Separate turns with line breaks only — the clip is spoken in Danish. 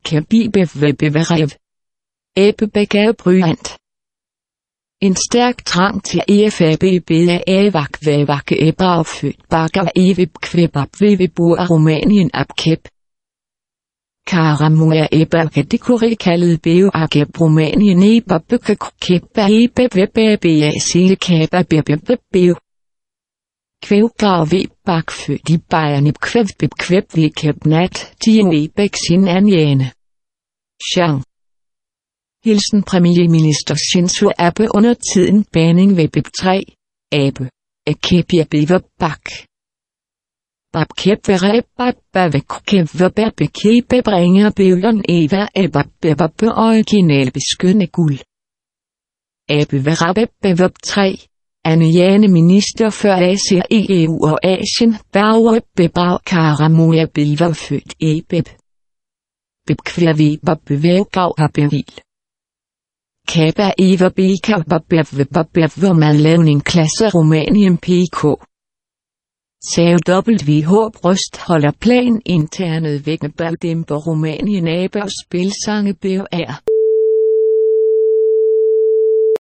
kabibevebeverev. Æbebækavebryant. En stærk trang til EFABBAVAK æbreafødt bakker evib kvæbab vivibur af Rumænien abkæb. Karamuja æbaka dekori kaldet beoageb Rumænien ebabøkak kæbba ebebebabea silekaba bebebebeo. Kvævgrav bakfødt i Bayern kvævbeb kvæbvikæb nat tio ebæk sin anjane. Jean. Hilsen Premierminister Shinzo Abe under tiden baning ved BIP 3. Abe. Akebia bever bak. Babkeb vereb babavekeb verbekebe bringer bevlon eva ebabebebe original beskyndende guld. Abe vereb bever 3. Anne minister for Asia EU og Asien Bauer bebrav Karamoja bever født ebeb. Bebkvæviber bevævgav har bevil. Kaba Eva Beka Babbev madlavning klasse Rumænien PK. Sav WH Bryst holder plan internet væk med bagdæmper Rumænien aber spilsange BR.